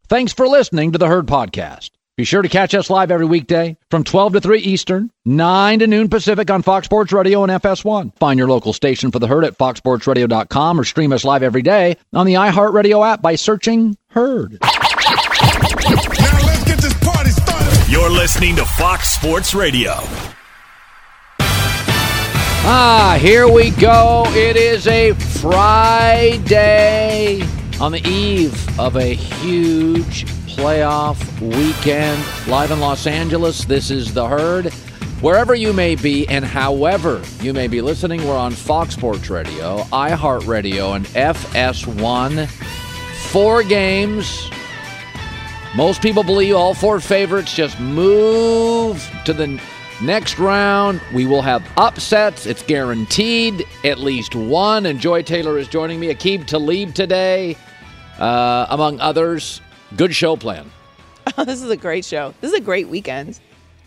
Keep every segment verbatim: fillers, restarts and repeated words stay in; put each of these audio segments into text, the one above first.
Thanks for listening to the Herd Podcast. Be sure to catch us live every weekday from twelve to three Eastern, nine to noon Pacific on Fox Sports Radio and F S one. Find your local station for the Herd at fox sports radio dot com or stream us live every day on the iHeartRadio app by searching Herd. Now let's get this party started. You're listening to Fox Sports Radio. Ah, here we go. It is a Friday on the eve of a huge playoff weekend live in Los Angeles. This is the Herd. Wherever you may be and however you may be listening, we're on Fox Sports Radio, iHeartRadio, and F S one. Four games. Most people believe all four favorites just move to the next round. We will have upsets. It's guaranteed. At least one. And Joy Taylor is joining me. Aqib Talib today, uh, among others. Good show plan. Oh, this is a great show. This is a great weekend.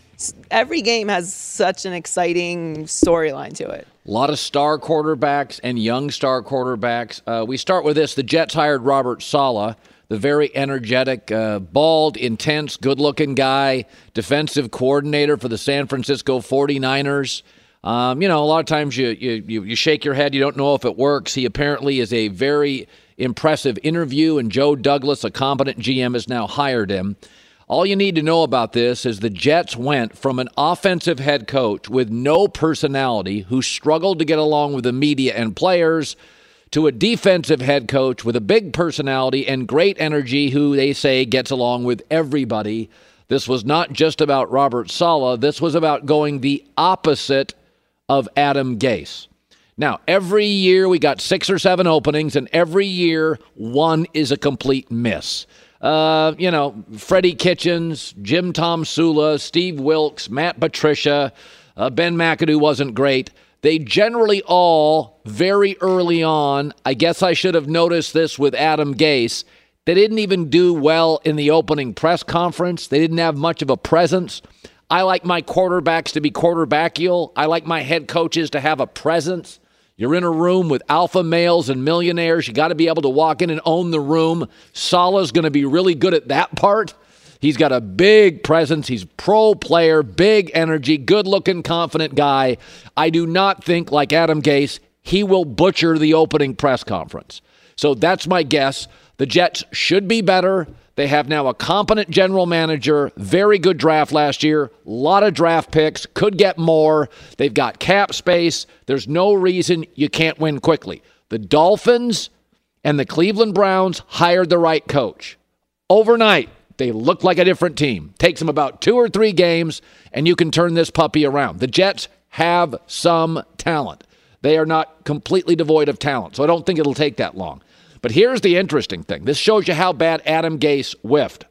Every game has such an exciting storyline to it. A lot of star quarterbacks and young star quarterbacks. Uh, we start with this. The Jets hired Robert Saleh, the very energetic, uh, bald, intense, good-looking guy, defensive coordinator for the San Francisco forty-niners. Um, you know, a lot of times you, you you shake your head. You don't know if it works. He apparently is a very impressive interview, and Joe Douglas, a competent G M, has now hired him. All you need to know about this is the Jets went from an offensive head coach with no personality who struggled to get along with the media and players to a defensive head coach with a big personality and great energy who they say gets along with everybody. This was not just about Robert Saleh. This was about going the opposite of Adam Gase. Now, every year we got six or seven openings, and every year one is a complete miss. Uh, you know, Freddie Kitchens, Jim Tom Sula, Steve Wilkes, Matt Patricia, uh, Ben McAdoo wasn't great. They generally all, very early on, I guess I should have noticed this with Adam Gase, they didn't even do well in the opening press conference. They didn't have much of a presence. I like my quarterbacks to be quarterbackial. I like my head coaches to have a presence. You're in a room with alpha males and millionaires. You got to be able to walk in and own the room. Saleh's going to be really good at that part. He's got a big presence. He's pro player, big energy, good-looking, confident guy. I do not think, like Adam Gase, he will butcher the opening press conference. So that's my guess. The Jets should be better. They have now a competent general manager, very good draft last year, a lot of draft picks, could get more. They've got cap space. There's no reason you can't win quickly. The Dolphins and the Cleveland Browns hired the right coach. Overnight, they look like a different team. Takes them about two or three games, and you can turn this puppy around. The Jets have some talent. They are not completely devoid of talent, so I don't think it'll take that long. But here's the interesting thing. This shows you how bad Adam Gase whiffed.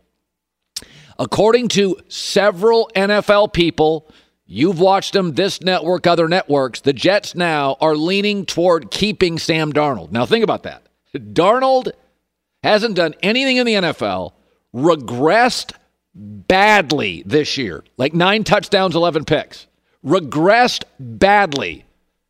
According to several N F L people, you've watched them, this network, other networks, the Jets now are leaning toward keeping Sam Darnold. Now think about that. Darnold hasn't done anything in the N F L, regressed badly this year, like nine touchdowns, eleven picks. Regressed badly.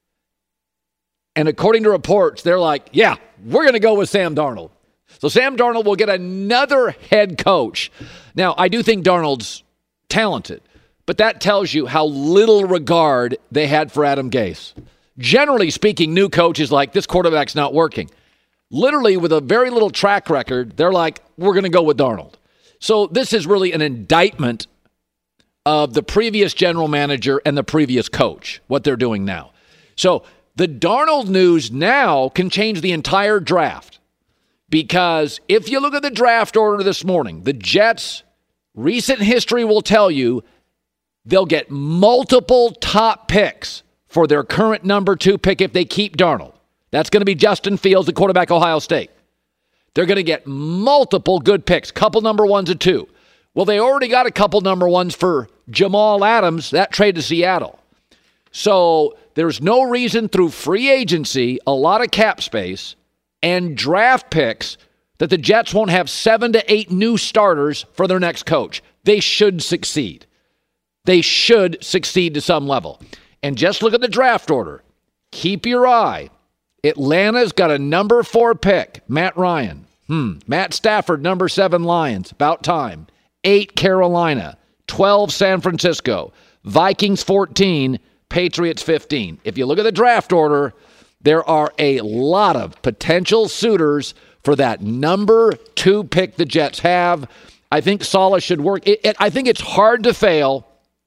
And according to reports, they're like, yeah, we're going to go with Sam Darnold. So Sam Darnold will get another head coach. Now, I do think Darnold's talented, but that tells you how little regard they had for Adam Gase. Generally speaking, new coaches like, this quarterback's not working. Literally, with a very little track record, they're like, we're going to go with Darnold. So this is really an indictment of the previous general manager and the previous coach, what they're doing now. So the Darnold news now can change the entire draft, because if you look at the draft order this morning, the Jets' recent history will tell you they'll get multiple top picks for their current number two pick if they keep Darnold. That's going to be Justin Fields, the quarterback, Ohio State. They're going to get multiple good picks, couple number ones and two. Well, they already got a couple number ones for Jamal Adams, that trade to Seattle. So there's no reason through free agency, a lot of cap space, and draft picks that the Jets won't have seven to eight new starters for their next coach. They should succeed. They should succeed to some level. And just look at the draft order. Keep your eye. Atlanta's got a number four pick, Matt Ryan. Hmm. Matt Stafford, number seven, Lions. About time. Eight, Carolina. twelve, San Francisco. Vikings, fourteen. Patriots, fifteen. If you look at the draft order, there are a lot of potential suitors for that number two pick the Jets have. I think Saleh should work. It, it, I think it's hard to fail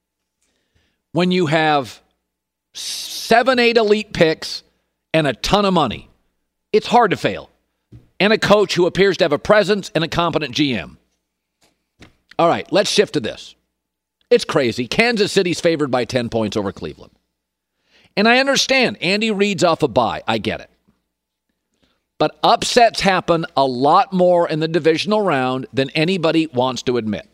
when you have seven, eight elite picks and a ton of money. It's hard to fail. And a coach who appears to have a presence and a competent G M. All right, let's shift to this. It's crazy. Kansas City's favored by ten points over Cleveland. And I understand Andy Reid's off a bye. I get it. But upsets happen a lot more in the divisional round than anybody wants to admit.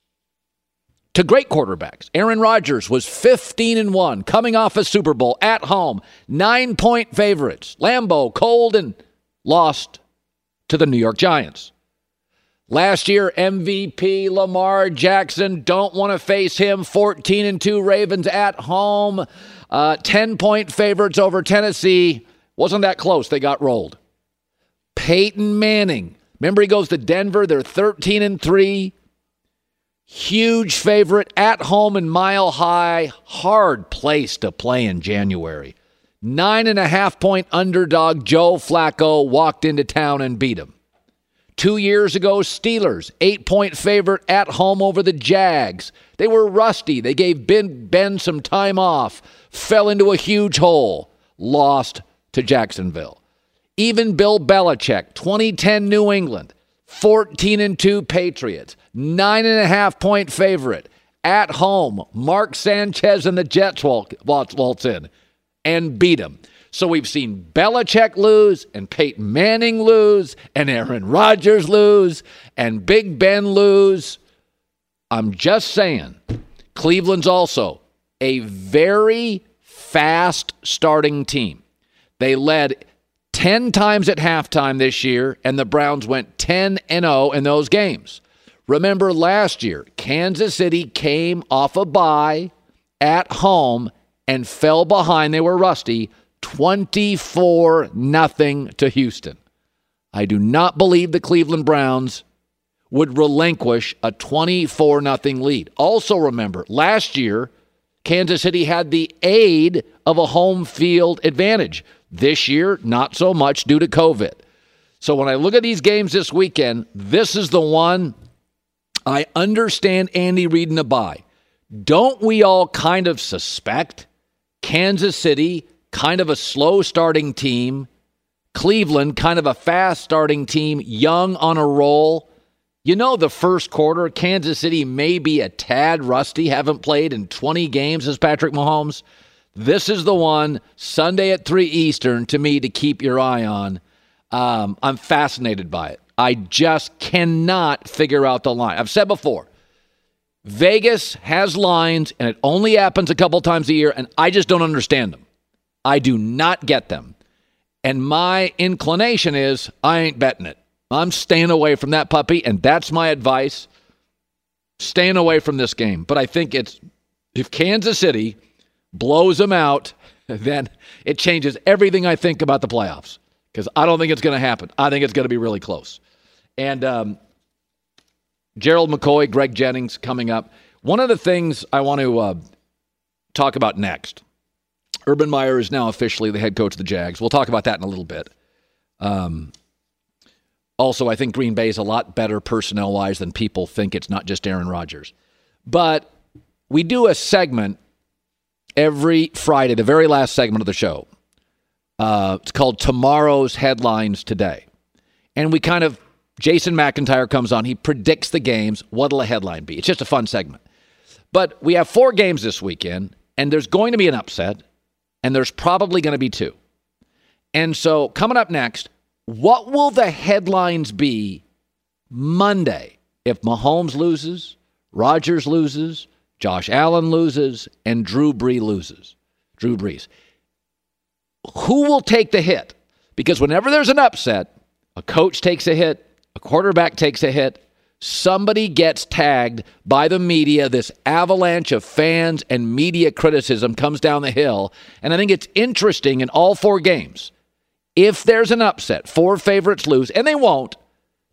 To great quarterbacks. Aaron Rodgers was fifteen and one, coming off a Super Bowl at home. Nine-point favorites. Lambeau, cold, and lost to the New York Giants. Last year, M V P Lamar Jackson, don't want to face him. fourteen and two Ravens at home. Uh, ten-point favorites over Tennessee. Wasn't that close. They got rolled. Peyton Manning. Remember, he goes to Denver. They're thirteen and three. Huge favorite at home in Mile High. Hard place to play in January. Nine and a half point underdog Joe Flacco walked into town and beat him. Two years ago, Steelers, eight-point favorite at home over the Jags. They were rusty. They gave Ben, Ben some time off. Fell into a huge hole. Lost to Jacksonville. Even Bill Belichick, twenty ten New England, fourteen and two Patriots, nine and a half point favorite at home. Mark Sanchez and the Jets waltz, waltz in and beat him. So we've seen Belichick lose and Peyton Manning lose and Aaron Rodgers lose and Big Ben lose. I'm just saying, Cleveland's also a very fast starting team. They led ten times at halftime this year, and the Browns went ten and oh in those games. Remember last year, Kansas City came off a bye at home and fell behind. They were rusty, twenty-four nothing to Houston. I do not believe the Cleveland Browns would relinquish a twenty-four nothing lead. Also remember, last year, Kansas City had the aid of a home field advantage. This year, not so much due to COVID. So when I look at these games this weekend, this is the one I understand Andy Reid in a bye. Don't we all kind of suspect Kansas City, kind of a slow starting team, Cleveland, kind of a fast starting team, young on a roll? You know, the first quarter, Kansas City may be a tad rusty, haven't played in twenty games as Patrick Mahomes. This is the one, Sunday at three Eastern, to me, to keep your eye on. Um, I'm fascinated by it. I just cannot figure out the line. I've said before, Vegas has lines, and it only happens a couple times a year, and I just don't understand them. I do not get them. And my inclination is I ain't betting it. I'm staying away from that puppy, and that's my advice. Staying away from this game. But I think it's, if Kansas City blows them out, then it changes everything I think about the playoffs. Because I don't think it's going to happen. I think it's going to be really close. And um, Gerald McCoy, Greg Jennings coming up. One of the things I want to uh, talk about next, Urban Meyer is now officially the head coach of the Jags. We'll talk about that in a little bit. Um, also, I think Green Bay is a lot better personnel-wise than people think. It's not just Aaron Rodgers. But we do a segment every Friday, the very last segment of the show. Uh, it's called Tomorrow's Headlines Today. And we kind of, Jason McIntyre comes on. He predicts the games. What'll a headline be? It's just a fun segment. But we have four games this weekend, and there's going to be an upset, and there's probably going to be two. And so coming up next, what will the headlines be Monday if Mahomes loses, Rodgers loses, Josh Allen loses, and Drew Brees loses. Drew Brees. Who will take the hit? Because whenever there's an upset, a coach takes a hit, a quarterback takes a hit, somebody gets tagged by the media. This avalanche of fans and media criticism comes down the hill. And I think it's interesting in all four games. If there's an upset, four favorites lose, and they won't,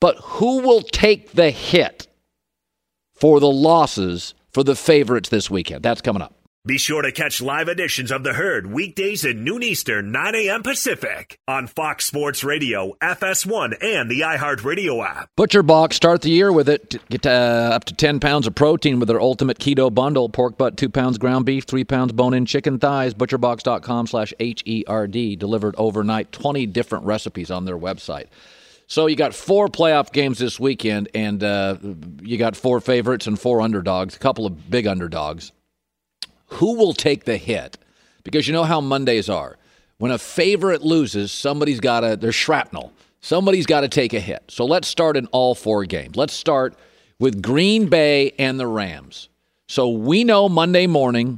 But who will take the hit for the losses for the favorites this weekend? That's coming up. Be sure to catch live editions of The Herd weekdays at noon Eastern, nine a.m. Pacific on Fox Sports Radio, F S one, and the iHeartRadio app. ButcherBox, start the year with it. Get uh, up to ten pounds of protein with their ultimate keto bundle. Pork butt, two pounds ground beef, three pounds bone-in chicken thighs. ButcherBox.com slash H E R D. Delivered overnight. twenty different recipes on their website. So you got four playoff games this weekend, and uh, you got four favorites and four underdogs, a couple of big underdogs. Who will take the hit? Because you know how Mondays are. When a favorite loses, somebody's got to, there's shrapnel. Somebody's got to take a hit. So let's start in all four games. Let's start with Green Bay and the Rams. So we know Monday morning,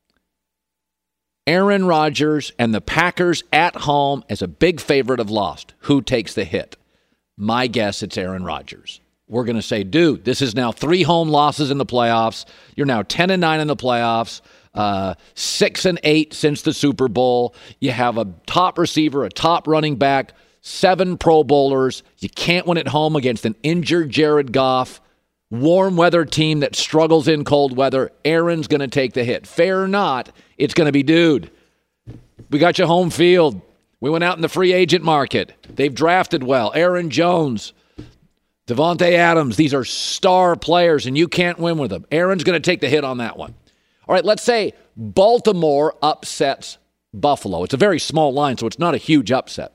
Aaron Rodgers and the Packers at home as a big favorite have lost. Who takes the hit? My guess, it's Aaron Rodgers. We're going to say, dude, this is now three home losses in the playoffs. You're now ten and nine in the playoffs, uh, six and eight since the Super Bowl. You have a top receiver, a top running back, seven Pro Bowlers. You can't win at home against an injured Jared Goff, warm weather team that struggles in cold weather. Aaron's going to take the hit. Fair or not, it's going to be, dude, we got you home field. We went out in the free agent market. They've drafted well. Aaron Jones, Devontae Adams, these are star players, and you can't win with them. Aaron's going to take the hit on that one. All right, let's say Baltimore upsets Buffalo. It's a very small line, so it's not a huge upset.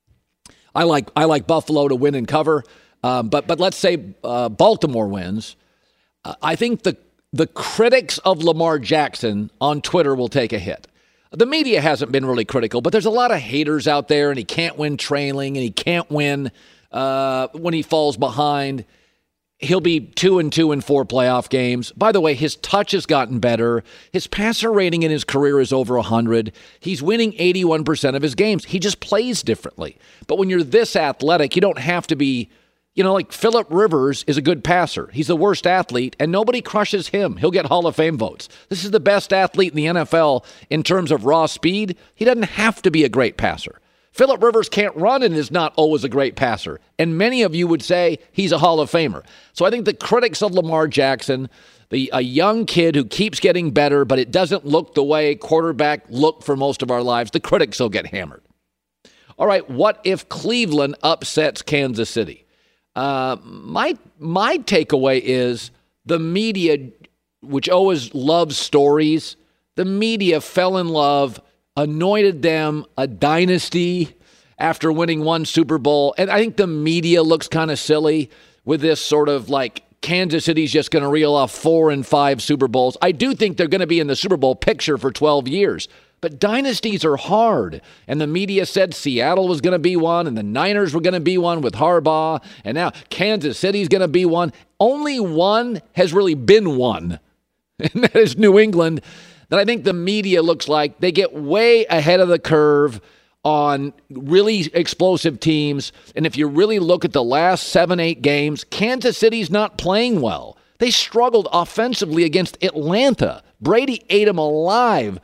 I like I like Buffalo to win and cover, um, but but let's say uh, Baltimore wins. Uh, I think the the critics of Lamar Jackson on Twitter will take a hit. The media hasn't been really critical, but there's a lot of haters out there, and he can't win trailing, and he can't win Uh, when he falls behind. He'll be two and two in four playoff games. By the way, his touch has gotten better. His passer rating in his career is over one hundred. He's winning eighty-one percent of his games. He just plays differently. But when you're this athletic, you don't have to be, you know, like Phillip Rivers is a good passer. He's the worst athlete, and nobody crushes him. He'll get Hall of Fame votes. This is the best athlete in the N F L in terms of raw speed. He doesn't have to be a great passer. Phillip Rivers can't run and is not always a great passer. And many of you would say he's a Hall of Famer. So I think the critics of Lamar Jackson, the a young kid who keeps getting better, but it doesn't look the way quarterback looked for most of our lives, the critics will get hammered. All right, what if Cleveland upsets Kansas City? Uh, my, my takeaway is the media, which always loves stories, the media fell in love, anointed them a dynasty after winning one Super Bowl. And I think the media looks kind of silly with this sort of like Kansas City's just going to reel off four and five Super Bowls. I do think they're going to be in the Super Bowl picture for twelve years. But dynasties are hard. And the media said Seattle was going to be one, and the Niners were going to be one with Harbaugh, and now Kansas City's going to be one. Only one has really been one, and that is New England. That I think the media looks like they get way ahead of the curve on really explosive teams. And if you really look at the last seven, eight games, Kansas City's not playing well. They struggled offensively against Atlanta. Brady ate them alive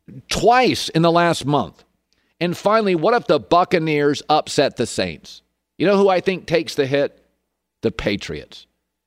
twice in the last month. And finally, what if the Buccaneers upset the Saints? You know who I think takes the hit? The Patriots.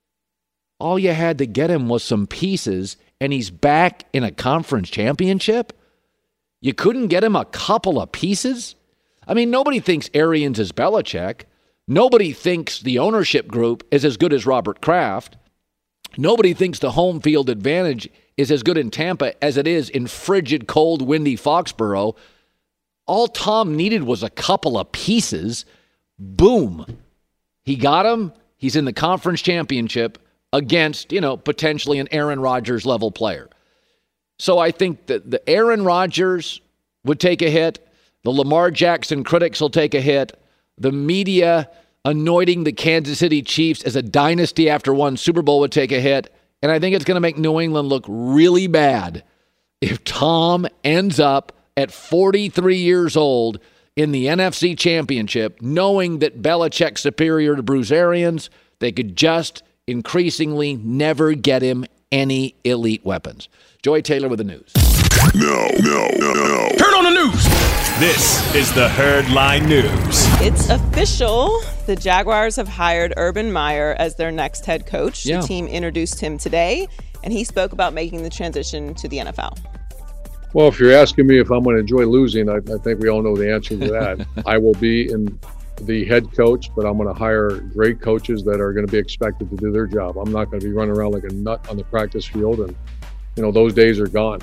All you had to get him was some pieces, and he's back in a conference championship? You couldn't get him a couple of pieces? I mean, nobody thinks Arians is Belichick. Nobody thinks the ownership group is as good as Robert Kraft. Nobody thinks the home field advantage is as good in Tampa as it is in frigid, cold, windy Foxborough. All Tom needed was a couple of pieces. Boom. He got him. He's in the conference championship against, you know, potentially an Aaron Rodgers level player. So I think that the Aaron Rodgers would take a hit. The Lamar Jackson critics will take a hit. The media anointing the Kansas City Chiefs as a dynasty after one Super Bowl would take a hit. And I think it's going to make New England look really bad if Tom ends up at forty-three years old in the N F C Championship, knowing that Belichick's superior to Bruce Arians. They could just increasingly never get him any elite weapons. Joy Taylor with the news. No, no, no, no. Turn on the news. This is the Herd Line News. It's official. The Jaguars have hired Urban Meyer as their next head coach. Yeah. The team introduced him today, and he spoke about making the transition to the N F L. Well, if you're asking me if I'm going to enjoy losing, I, I think we all know the answer to that. I will be in the head coach, but I'm going to hire great coaches that are going to be expected to do their job. I'm not going to be running around like a nut on the practice field, and you know those days are gone.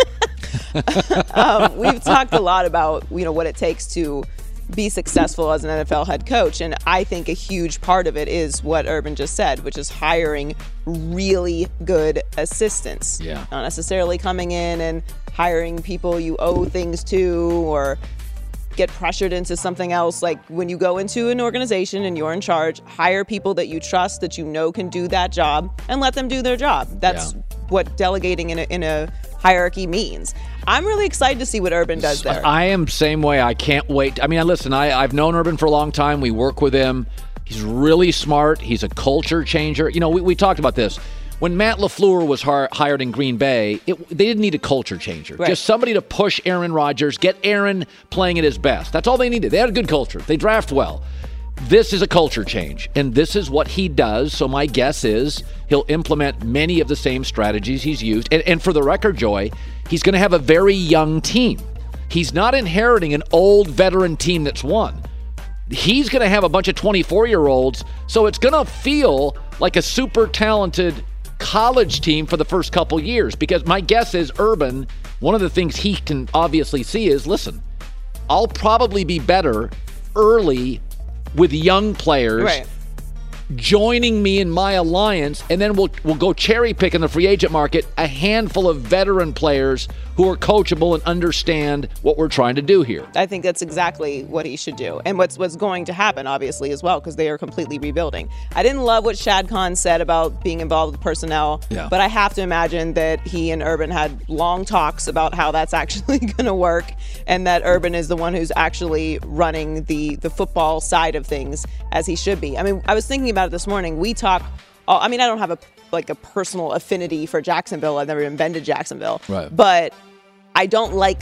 um, we've talked a lot about you know what it takes to be successful as an N F L head coach, and I think a huge part of it is what Urban just said, which is hiring really good assistants. Yeah. Not necessarily coming in and hiring people you owe things to or get pressured into something else. Like when you go into an organization and you're in charge, hire people that you trust, that you know can do that job, and let them do their job. That's Yeah. what delegating in a, in a hierarchy means. I'm really excited to see what Urban does there. I am same way. I can't wait. I mean, listen, I, I've known Urban for a long time. We work with him. He's really smart. He's a culture changer. You know, we, we talked about this. When Matt LaFleur was har- hired in Green Bay, it, they didn't need a culture changer. Right. Just somebody to push Aaron Rodgers, get Aaron playing at his best. That's all they needed. They had a good culture. They draft well. This is a culture change, and this is what he does. So my guess is he'll implement many of the same strategies he's used. And, and for the record, Joy, he's going to have a very young team. He's not inheriting an old veteran team that's won. He's going to have a bunch of twenty-four-year-olds, so it's going to feel like a super talented college team for the first couple years. Because my guess is Urban, one of the things he can obviously see is, listen, I'll probably be better early with young players Right. joining me in my alliance, and then we'll we'll go cherry pick in the free agent market a handful of veteran players who are coachable and understand what we're trying to do here. I think that's exactly what he should do. And what's what's going to happen, obviously, as well, because they are completely rebuilding. I didn't love what Shad Khan said about being involved with personnel, Yeah. but I have to imagine that he and Urban had long talks about how that's actually going to work, and that Urban is the one who's actually running the, the football side of things as he should be. I mean, I was thinking about it this morning. We talk, I mean, I don't have a like a personal affinity for Jacksonville. I've never even been to Jacksonville. Right. But I don't like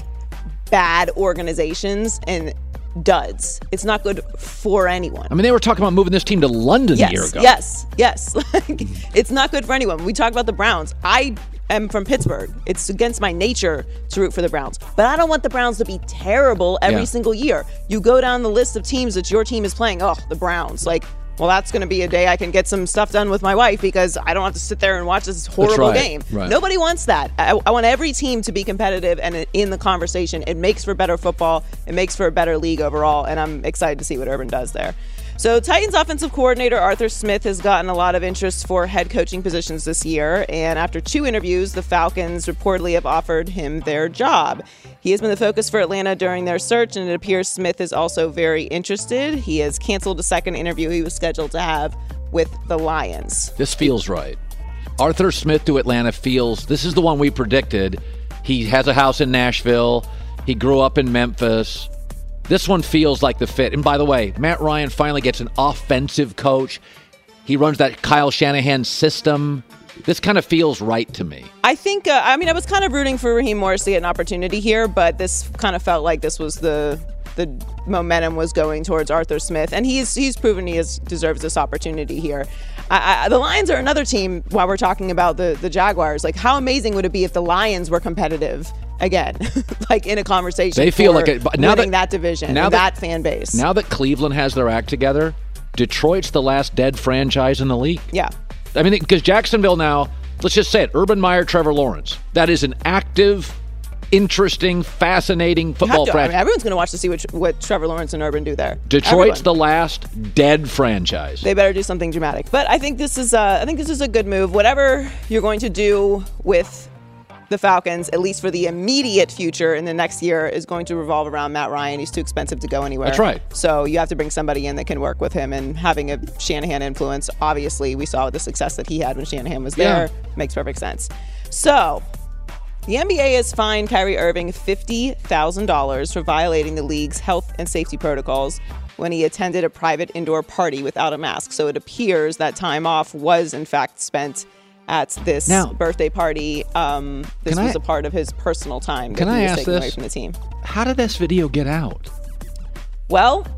bad organizations and duds. It's not good for anyone. I mean, they were talking about moving this team to London yes, a year ago. Yes, yes. Like, it's not good for anyone. We talk about the Browns. I am from Pittsburgh. It's against my nature to root for the Browns. But I don't want the Browns to be terrible every Yeah. single year. You go down the list of teams that your team is playing. Oh, the Browns. Like, well, that's going to be a day I can get some stuff done with my wife because I don't have to sit there and watch this horrible right, game. right. Nobody wants that. I, I want every team to be competitive and in the conversation. It makes for better football. It makes for a better league overall, and I'm excited to see what Urban does there. So Titans offensive coordinator Arthur Smith has gotten a lot of interest for head coaching positions this year, and after two interviews, the Falcons reportedly have offered him their job. He has been the focus for Atlanta during their search, and it appears Smith is also very interested. He has canceled a second interview he was scheduled to have with the Lions. This feels right. Arthur Smith to Atlanta feels, this is the one we predicted. He has a house in Nashville. He grew up in Memphis. This one feels like the fit. And by the way, Matt Ryan finally gets an offensive coach. He runs that Kyle Shanahan system. This kind of feels right to me. I think, uh, I mean, I was kind of rooting for Raheem Morris to get an opportunity here, but this kind of felt like this was the the momentum was going towards Arthur Smith, and he's he's proven he is, deserves this opportunity here. I, I, the Lions are another team, while we're talking about the, the Jaguars. Like, how amazing would it be if the Lions were competitive again, like in a conversation They feel for like it, now winning that, that division, now and that, that fan base. Now that Cleveland has their act together, Detroit's the last dead franchise in the league. Yeah. I mean, because Jacksonville now, let's just say it, Urban Meyer, Trevor Lawrence. That is an active, interesting, fascinating football I franchise. mean, everyone's going to watch to see what, what Trevor Lawrence and Urban do there. Detroit's Everyone. the last dead franchise. They better do something dramatic. But I think this is uh, I think this is a good move. Whatever you're going to do with the Falcons, at least for the immediate future in the next year, is going to revolve around Matt Ryan. He's too expensive to go anywhere. That's right. So you have to bring somebody in that can work with him, and having a Shanahan influence. Obviously, we saw the success that he had when Shanahan was there. Yeah. Makes perfect sense. So the N B A has fined Kyrie Irving fifty thousand dollars for violating the league's health and safety protocols when he attended a private indoor party without a mask. So it appears that time off was, in fact, spent at this Now, birthday party. Um, this can was I- a part of his personal time that Can he I was ask taking away this? from the team. How did this video get out? Well,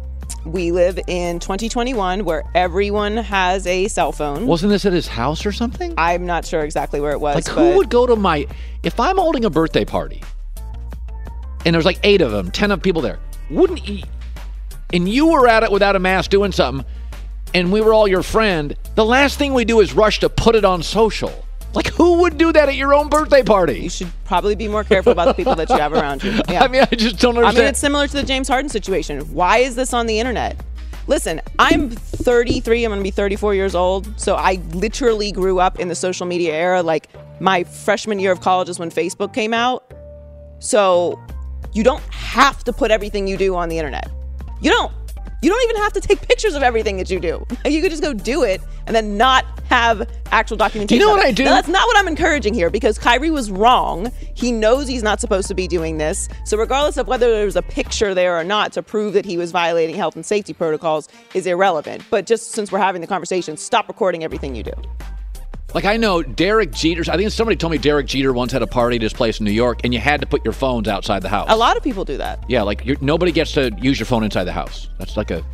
we live in twenty twenty-one where everyone has a cell phone. Wasn't this at his house or something? I'm not sure exactly where it was. Like, but who would go to my... If I'm holding a birthday party, and there's like eight of them, ten of people there, wouldn't you... And you were at it without a mask doing something, and we were all your friend, the last thing we do is rush to put it on social. Like, who would do that at your own birthday party? You should probably be more careful about the people that you have around you. Yeah. I mean, I just don't understand. I mean, it's similar to the James Harden situation. Why is this on the internet? Listen, I'm thirty-three. I'm going to be thirty-four years old. So I literally grew up in the social media era. Like, my freshman year of college is when Facebook came out. So you don't have to put everything you do on the internet. You don't. You don't even have to take pictures of everything that you do. You could just go do it and then not have actual documentation. Do you know what I do? Now, that's not what I'm encouraging here, because Kyrie was wrong. He knows he's not supposed to be doing this. So regardless of whether there was a picture there or not to prove that he was violating health and safety protocols is irrelevant. But just since we're having the conversation, stop recording everything you do. Like, I know Derek Jeter, I think somebody told me Derek Jeter once had a party at his place in New York, and you had to put your phones outside the house. A lot of people do that. Yeah, like, you're, nobody gets to use your phone inside the house. That's like a...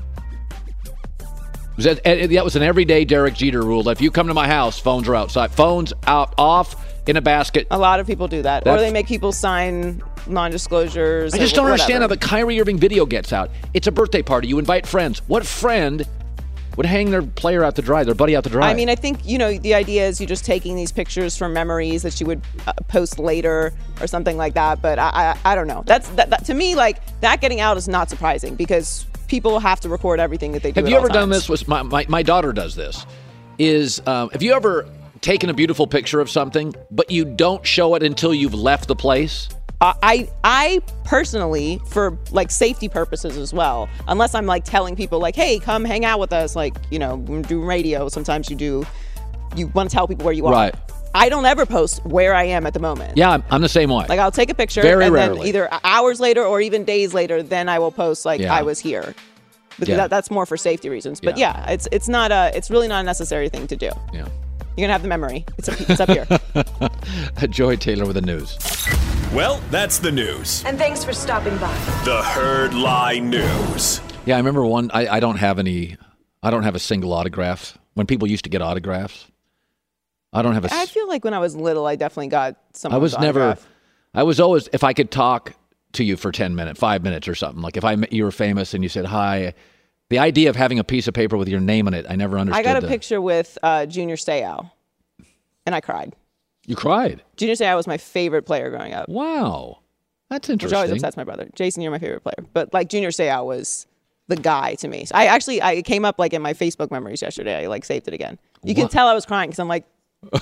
Was that, that was an everyday Derek Jeter rule. If you come to my house, phones are outside. Phones out, off, in a basket. A lot of people do that. That's, or they make people sign non-disclosures. I just don't whatever. understand how the Kyrie Irving video gets out. It's a birthday party. You invite friends. What friend would hang their player out to dry, their buddy out to dry? I mean, I think, you know, the idea is you're just taking these pictures from memories that you would uh, post later or something like that. But I I, I don't know. That's that, that, to me, like, that getting out is not surprising because people have to record everything that they do. Have at you all ever done times. this? With my, my, my daughter does this. Is um, have you ever taken a beautiful picture of something, but you don't show it until you've left the place? I I personally, for like safety purposes as well, unless I'm like telling people like, hey, come hang out with us, like, you know, when you do radio, sometimes you do, you want to tell people where you are. Right. I don't ever post where I am at the moment. Yeah, I'm, I'm the same way. Like, I'll take a picture Very and rarely. then either hours later or even days later, then I will post like Yeah. I was here. Because Yeah. that, that's more for safety reasons. But Yeah. yeah, it's it's not a it's really not a necessary thing to do. Yeah. You're gonna have the memory. It's up, it's up here. Joy Taylor with the news. Well, that's the news. And thanks for stopping by. The Herd Lie News. Yeah, I remember one. I, I don't have any. I don't have a single autograph. When people used to get autographs, I don't have a. I feel like when I was little, I definitely got some. I was never. I was always. If I could talk to you for ten minutes, five minutes or something. Like if I you were famous and you said hi. The idea of having a piece of paper with your name on it, I never understood. I got a the, picture with uh, Junior Seau, and I cried. You cried? Junior Seau was my favorite player growing up. Wow. That's Which interesting. always upsets my brother. Jason, you're my favorite player. But like Junior Seau was the guy to me. So I actually, I it came up like in my Facebook memories yesterday. I like saved it again. You can Wow. tell I was crying because I'm like,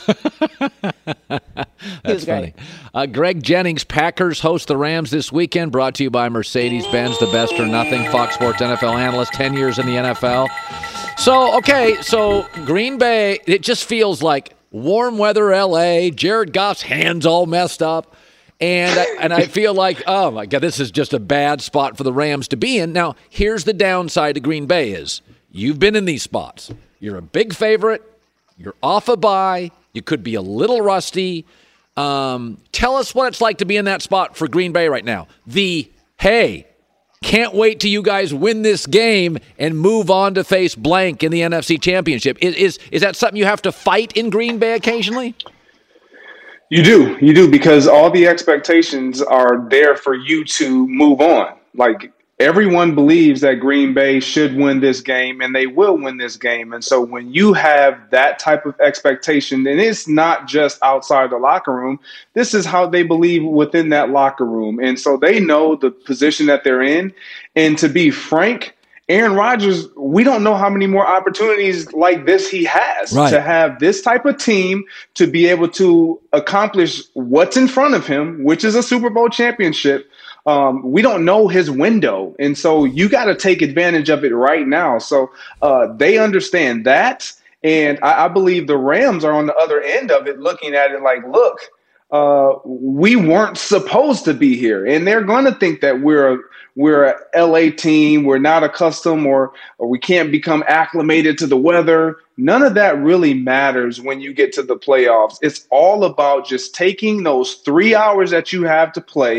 That's funny. Uh, Greg Jennings, Packers host the Rams this weekend, brought to you by Mercedes-Benz, the best or nothing, Fox Sports N F L analyst, ten years in the N F L. So, okay, so Green Bay, it just feels like warm weather L A, Jared Goff's hands all messed up, and, I- and I feel like, oh my God, this is just a bad spot for the Rams to be in. Now, here's the downside to Green Bay is you've been in these spots. You're a big favorite. You're off a bye. You could be a little rusty. Um, tell us what it's like to be in that spot for Green Bay right now. The, hey, can't wait till you guys win this game and move on to face blank in the N F C Championship. Is, is, is that something you have to fight in Green Bay occasionally? You do. You do, because all the expectations are there for you to move on. Like, everyone believes that Green Bay should win this game, and they will win this game. And so when you have that type of expectation, and it's not just outside the locker room, this is how they believe within that locker room. And so they know the position that they're in. And to be frank, Aaron Rodgers, we don't know how many more opportunities like this he has Right. to have this type of team to be able to accomplish what's in front of him, which is a Super Bowl championship. Um, we don't know his window. And so you got to take advantage of it right now. So uh, they understand that. And I, I believe the Rams are on the other end of it, looking at it like, look, uh, we weren't supposed to be here. And they're going to think that we're a, we're a L A team. We're not accustomed, or, or we can't become acclimated to the weather. None of that really matters when you get to the playoffs. It's all about just taking those three hours that you have to play,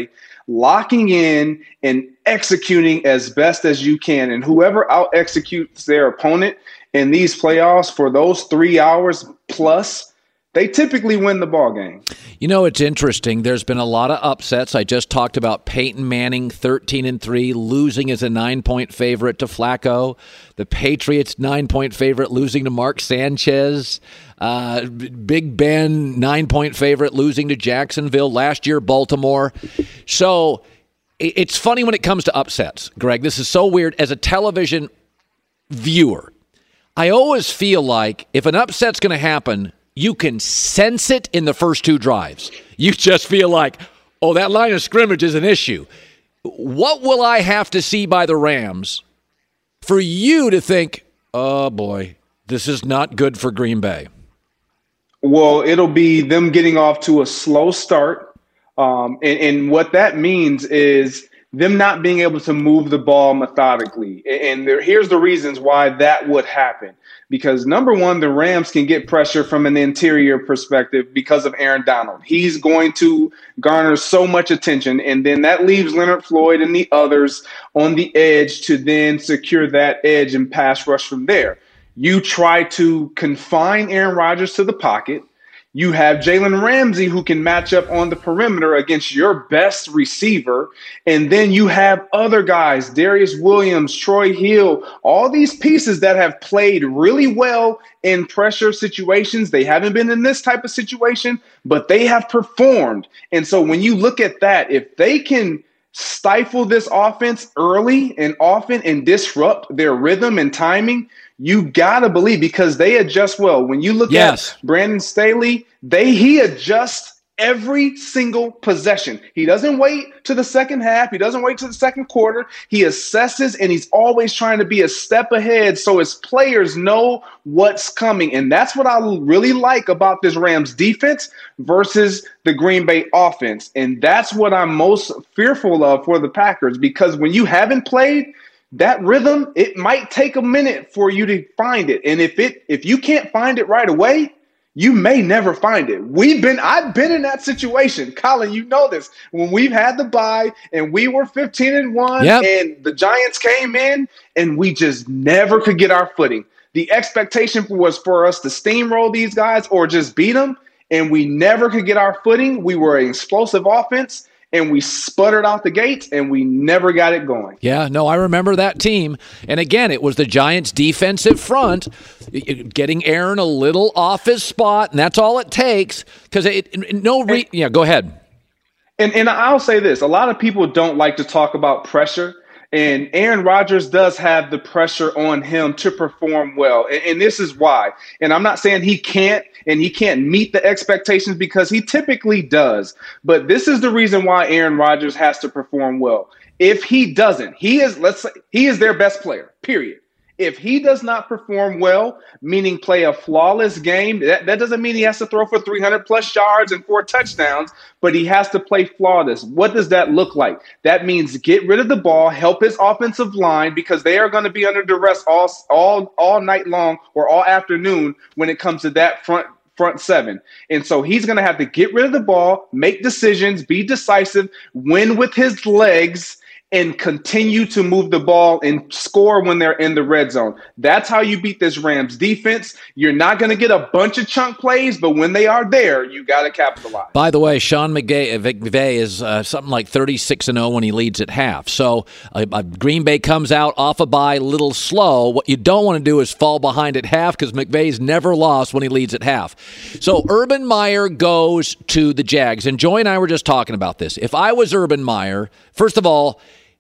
locking in and executing as best as you can. And whoever out executes their opponent in these playoffs for those three hours plus, they typically win the ball game. You know, it's interesting. There's been a lot of upsets. I just talked about Peyton Manning, thirteen and three, losing as a nine-point favorite to Flacco. The Patriots, nine-point favorite, losing to Mark Sanchez. Uh, Big Ben, nine-point favorite, losing to Jacksonville. Last year, Baltimore. So it's funny when it comes to upsets, Greg. This is so weird. As a television viewer, I always feel like if an upset's going to happen, you can sense it in the first two drives. You just feel like, oh, that line of scrimmage is an issue. What will I have to see by the Rams for you to think, oh, boy, this is not good for Green Bay? Well, it'll be them getting off to a slow start. Um, and, and what that means is them not being able to move the ball methodically. And there, here's the reasons why that would happen. Because number one, the Rams can get pressure from an interior perspective because of Aaron Donald. He's going to garner so much attention, and then that leaves Leonard Floyd and the others on the edge to then secure that edge and pass rush from there. You try to confine Aaron Rodgers to the pocket. You have Jalen Ramsey who can match up on the perimeter against your best receiver. And then you have other guys, Darius Williams, Troy Hill, all these pieces that have played really well in pressure situations. They haven't been in this type of situation, but they have performed. And so when you look at that, if they can stifle this offense early and often and disrupt their rhythm and timing, you gotta believe, because they adjust well. When you look yes. at Brandon Staley, they he adjusts every single possession. He doesn't wait to the second half. He doesn't wait to the second quarter. He assesses, and he's always trying to be a step ahead so his players know what's coming. And that's what I really like about this Rams defense versus the Green Bay offense. And that's what I'm most fearful of for the Packers, because when you haven't played that rhythm, it might take a minute for you to find it. And if it if you can't find it right away, you may never find it. We've been I've been in that situation. Colin, you know this. When we've had the bye and we were fifteen and one yep. and the Giants came in and we just never could get our footing. The expectation was for us to steamroll these guys or just beat them, and we never could get our footing. We were an explosive offense, and we sputtered out the gates, and we never got it going. Yeah, no, I remember that team. And again, it was the Giants' defensive front getting Aaron a little off his spot, and that's all it takes. Because it, it, no, re- yeah, go ahead. And and I'll say this: a lot of people don't like to talk about pressure, and Aaron Rodgers does have the pressure on him to perform well, and, and this is why. And I'm not saying he can't. And he can't meet the expectations, because he typically does. But this is the reason why Aaron Rodgers has to perform well. If he doesn't, he is, let's say, he is their best player, period. If he does not perform well, meaning play a flawless game, that, that doesn't mean he has to throw for three hundred plus yards and four touchdowns, but he has to play flawless. What does that look like? That means get rid of the ball, help his offensive line, because they are going to be under duress all all all night long or all afternoon when it comes to that front front seven. And so he's going to have to get rid of the ball, make decisions, be decisive, win with his legs, and continue to move the ball and score when they're in the red zone. That's how you beat this Rams defense. You're not going to get a bunch of chunk plays, but when they are there, you got to capitalize. By the way, Sean McVay, McVay is uh, something like thirty-six and oh when he leads at half. So uh, uh, Green Bay comes out off a bye a little slow. What you don't want to do is fall behind at half, because McVay's never lost when he leads at half. So Urban Meyer goes to the Jags, and Joy and I were just talking about this. If I was Urban Meyer, first of all,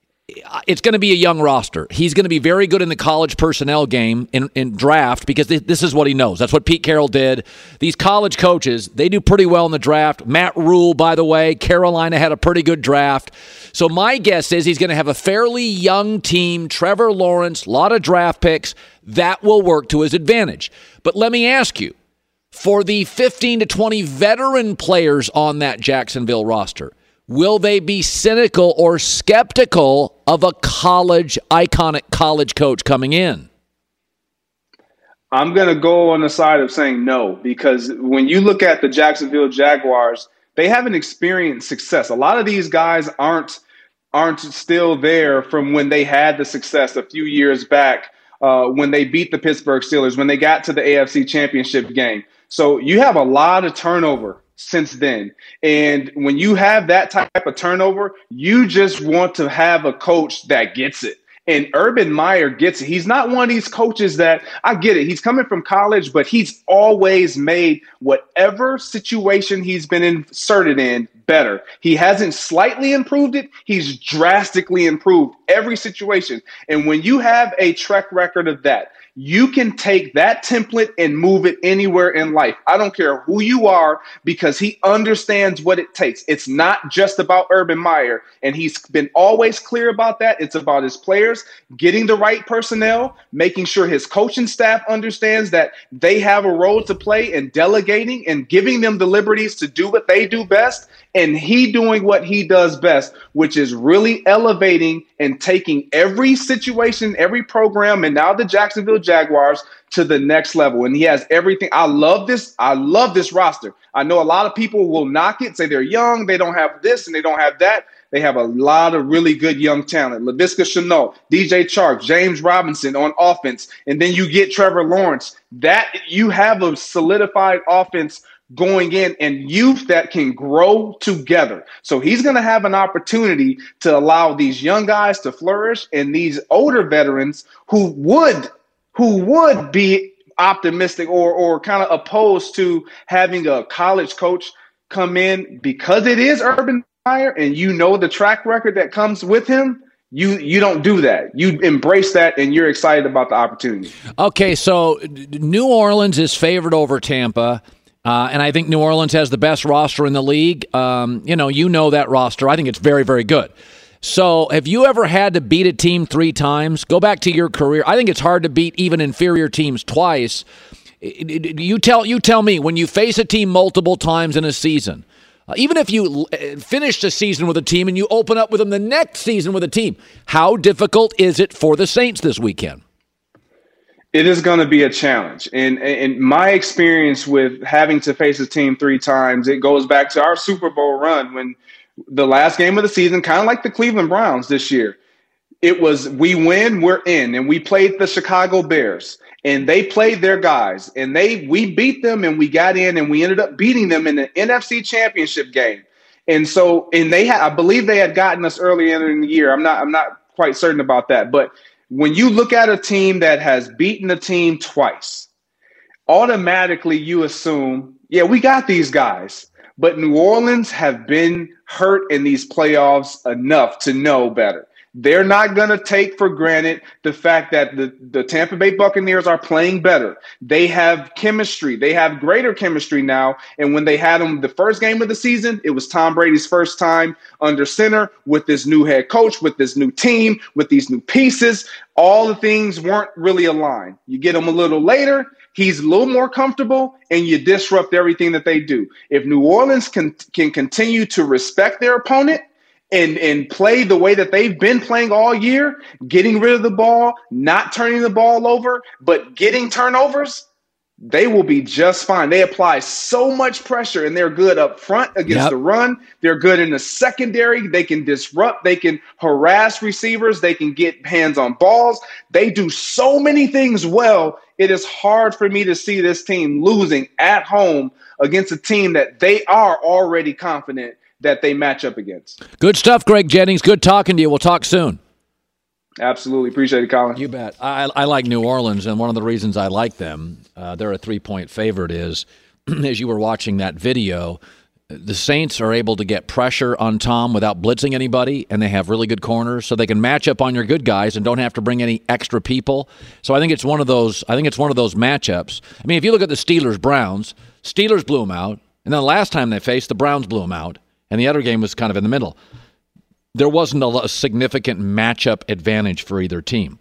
it's going to be a young roster. He's going to be very good in the college personnel game in, in draft, because this is what he knows. That's what Pete Carroll did. These college coaches, they do pretty well in the draft. Matt Rule, by the way, Carolina had a pretty good draft. So my guess is he's going to have a fairly young team, Trevor Lawrence, a lot of draft picks. That will work to his advantage. But let me ask you, for the fifteen to twenty veteran players on that Jacksonville roster, will they be cynical or skeptical of a college, iconic college coach coming in? I'm going to go on the side of saying no, because when you look at the Jacksonville Jaguars, They haven't experienced success. A lot of these guys aren't aren't still there from when they had the success a few years back, uh, when they beat the Pittsburgh Steelers, when they got to the A F C Championship game. So you have a lot of turnover since then. And when you have that type of turnover, you just want to have a coach that gets it. And Urban Meyer gets it. He's not one of these coaches that, I get it, he's coming from college, but he's always made whatever situation he's been inserted in better. He hasn't slightly improved it. He's drastically improved every situation. And when you have a track record of that, you can take that template and move it anywhere in life. I don't care who you are, because he understands what it takes. It's not just about Urban Meyer, and he's been always clear about that. It's about his players getting the right personnel, making sure his coaching staff understands that they have a role to play in delegating and giving them the liberties to do what they do best, and he doing what he does best, which is really elevating and taking every situation, every program, and now the Jacksonville Jaguars to the next level. And he has everything. I love this. I love this roster. I know a lot of people will knock it, say they're young, they don't have this and they don't have that. They have a lot of really good young talent. Laviska Shenault, D J Chark, James Robinson on offense. And then you get Trevor Lawrence. That you have a solidified offense going in, and youth that can grow together. So he's going to have an opportunity to allow these young guys to flourish, and these older veterans who would who would be optimistic or or kind of opposed to having a college coach come in, because it is Urban Meyer and you know the track record that comes with him. You you don't do that. You embrace that, and you're excited about the opportunity. Okay, so New Orleans is favored over Tampa. Uh, and I think New Orleans has the best roster in the league. Um, you know, you know that roster. I think it's very, very good. So have you ever had to beat a team three times? Go back to your career. I think it's hard to beat even inferior teams twice. You tell you tell me, when you face a team multiple times in a season, uh, even if you finish the season with a team and you open up with them the next season with a team, how difficult is it for the Saints this weekend? It is going to be a challenge. And in my experience with having to face a team three times, it goes back to our Super Bowl run when the last game of the season, kind of like the Cleveland Browns this year, it was we win, we're in. And we played the Chicago Bears, and they played their guys, and they we beat them, and we got in, and we ended up beating them in the N F C Championship game. And so, and they had, I believe they had gotten us earlier in the year. I'm not, I'm not quite certain about that, but when you look at a team that has beaten a team twice, automatically you assume, yeah, we got these guys. But New Orleans have been hurt in these playoffs enough to know better. They're not going to take for granted the fact that the, the Tampa Bay Buccaneers are playing better. They have chemistry. They have greater chemistry now. And when they had them the first game of the season, it was Tom Brady's first time under center with this new head coach, with this new team, with these new pieces. All the things weren't really aligned. You get him a little later, he's a little more comfortable, and you disrupt everything that they do. If New Orleans can, can continue to respect their opponent, And, and play the way that they've been playing all year, getting rid of the ball, not turning the ball over, but getting turnovers, they will be just fine. They apply so much pressure, and they're good up front against yep. the run. They're good in the secondary. They can disrupt. They can harass receivers. They can get hands on balls. They do so many things well. It is hard for me to see this team losing at home against a team that they are already confident that they match up against. Good stuff, Greg Jennings. Good talking to you. We'll talk soon. Absolutely. Appreciate it, Colin. You bet. I, I like New Orleans, and one of the reasons I like them, uh, they're a three-point favorite, is, as you were watching that video, the Saints are able to get pressure on Tom without blitzing anybody, and they have really good corners, so they can match up on your good guys and don't have to bring any extra people. So I think it's one of those. I think it's one of those matchups. I mean, if you look at the Steelers-Browns, Steelers blew them out, and then the last time they faced, the Browns blew them out. And the other game was kind of in the middle. There wasn't a, a significant matchup advantage for either team.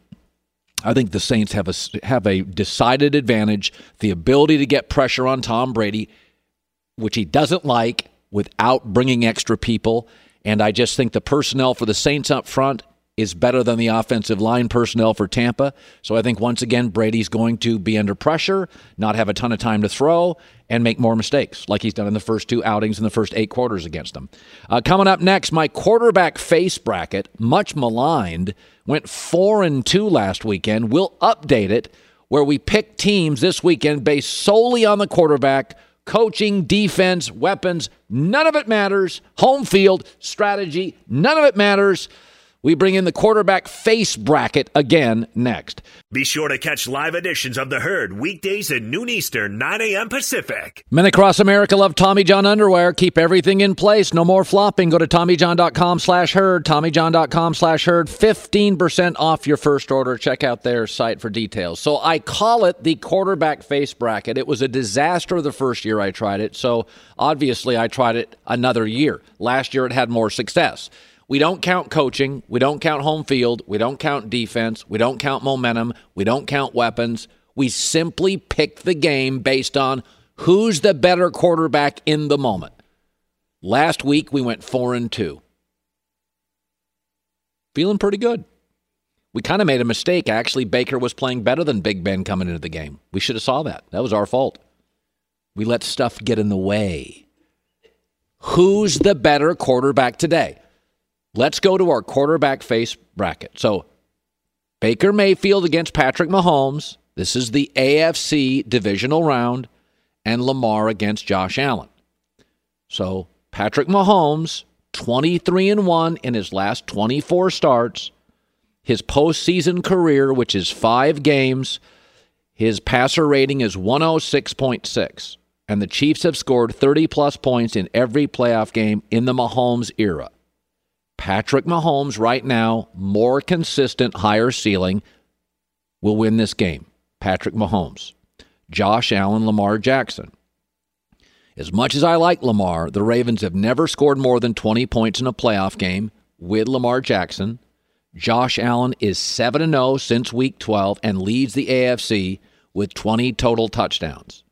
I think the Saints have a, have a decided advantage, the ability to get pressure on Tom Brady, which he doesn't like, without bringing extra people. And I just think the personnel for the Saints up front is better than the offensive line personnel for Tampa. So I think once again, Brady's going to be under pressure, not have a ton of time to throw, and make more mistakes like he's done in the first two outings in the first eight quarters against them. Uh, coming up next, my quarterback face bracket, much maligned, went four and two last weekend. We'll update it where we pick teams this weekend based solely on the quarterback. Coaching, defense, weapons, none of it matters. Home field, strategy, none of it matters. We bring in the quarterback face bracket again next. Be sure to catch live editions of The Herd weekdays at noon Eastern, nine a.m. Pacific. Men across America love Tommy John underwear. Keep everything in place. No more flopping. Go to TommyJohn.com slash herd. TommyJohn.com slash herd. fifteen percent off your first order. Check out their site for details. So I call it the quarterback face bracket. It was a disaster the first year I tried it. So obviously I tried it another year. Last year it had more success. We don't count coaching. We don't count home field. We don't count defense. We don't count momentum. We don't count weapons. We simply pick the game based on who's the better quarterback in the moment. Last week, we went four and two. Feeling pretty good. We kind of made a mistake. Actually, Baker was playing better than Big Ben coming into the game. We should have saw that. That was our fault. We let stuff get in the way. Who's the better quarterback today? Let's go to our quarterback face bracket. So, Baker Mayfield against Patrick Mahomes. This is the A F C divisional round. And Lamar against Josh Allen. So, Patrick Mahomes, twenty-three and one in his last twenty-four starts. His postseason career, which is five games, his passer rating is one oh six point six. And the Chiefs have scored thirty-plus points in every playoff game in the Mahomes era. Patrick Mahomes right now, more consistent, higher ceiling, will win this game. Patrick Mahomes. Josh Allen, Lamar Jackson. As much as I like Lamar, the Ravens have never scored more than twenty points in a playoff game with Lamar Jackson. Josh Allen is seven and oh since week twelve and leads the A F C with twenty total touchdowns.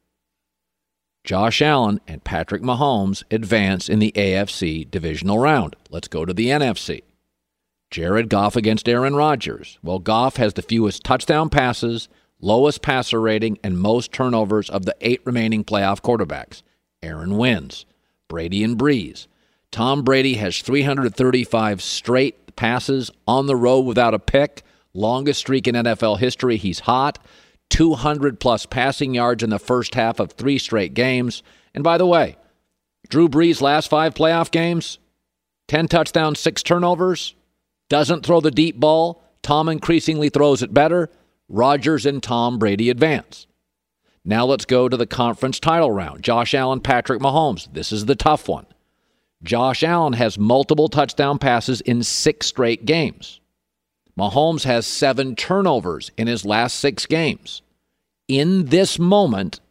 Josh Allen and Patrick Mahomes advance in the A F C divisional round. Let's go to the N F C. Jared Goff against Aaron Rodgers. Well, Goff has the fewest touchdown passes, lowest passer rating, and most turnovers of the eight remaining playoff quarterbacks. Aaron wins. Brady and Breeze. Tom Brady has three hundred thirty-five straight passes on the road without a pick. Longest streak in N F L history. He's hot. two hundred plus passing yards in the first half of three straight games. And by the way, Drew Brees' last five playoff games, ten touchdowns, six turnovers, doesn't throw the deep ball. Tom increasingly throws it better. Rodgers and Tom Brady advance. Now let's go to the conference title round. Josh Allen, Patrick Mahomes. This is the tough one. Josh Allen has multiple touchdown passes in six straight games. Mahomes has seven turnovers in his last six games. In this moment,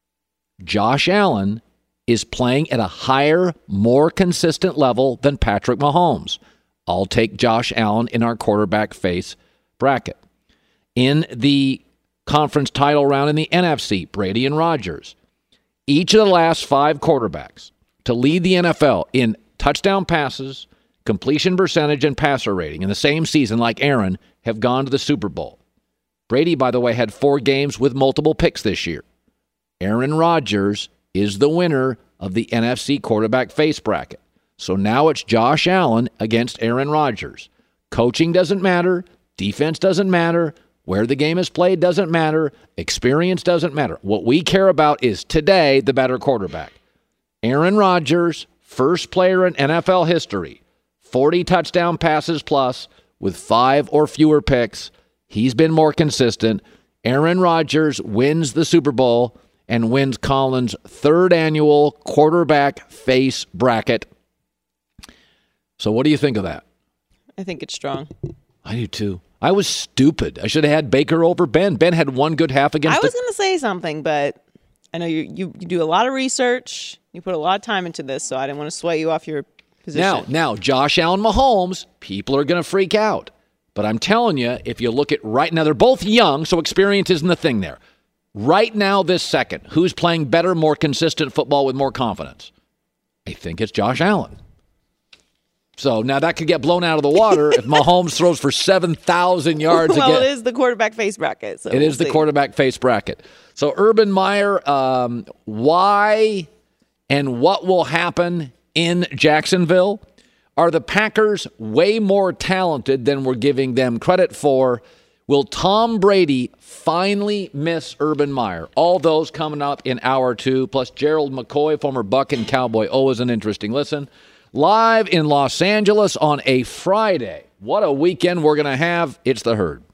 Josh Allen is playing at a higher, more consistent level than Patrick Mahomes. I'll take Josh Allen in our quarterback face bracket. In the conference title round in the N F C, Brady and Rodgers. Each of the last five quarterbacks to lead the N F L in touchdown passes, completion percentage, and passer rating in the same season, like Aaron, have gone to the Super Bowl. Brady, by the way, had four games with multiple picks this year. Aaron Rodgers is the winner of the N F C quarterback face bracket. So now it's Josh Allen against Aaron Rodgers. Coaching doesn't matter. Defense doesn't matter. Where the game is played doesn't matter. Experience doesn't matter. What we care about is today the better quarterback. Aaron Rodgers, first player in N F L history, forty touchdown passes plus with five or fewer picks. He's been more consistent. Aaron Rodgers wins the Super Bowl and wins Colin's third annual quarterback face bracket. So what do you think of that? I think it's strong. I do too. I was stupid. I should have had Baker over Ben. Ben had one good half against I was the- going to say something, but I know you, you you do a lot of research. You put a lot of time into this, so I didn't want to sway you off your position. Now, now, Josh Allen, Mahomes, people are going to freak out. But I'm telling you, if you look at right now, they're both young, so experience isn't the thing there. Right now, this second, who's playing better, more consistent football with more confidence? I think it's Josh Allen. So now that could get blown out of the water if Mahomes throws for seven thousand yards well, again. it is the quarterback face bracket. So it we'll is the see. quarterback face bracket. So Urban Meyer, um, why and what will happen in Jacksonville? Are the Packers way more talented than we're giving them credit for? Will Tom Brady finally miss Urban Meyer? All those coming up in hour two, plus Gerald McCoy, former Buck and Cowboy. Always an interesting listen. Live in Los Angeles on a Friday. What a weekend we're going to have. It's The Herd.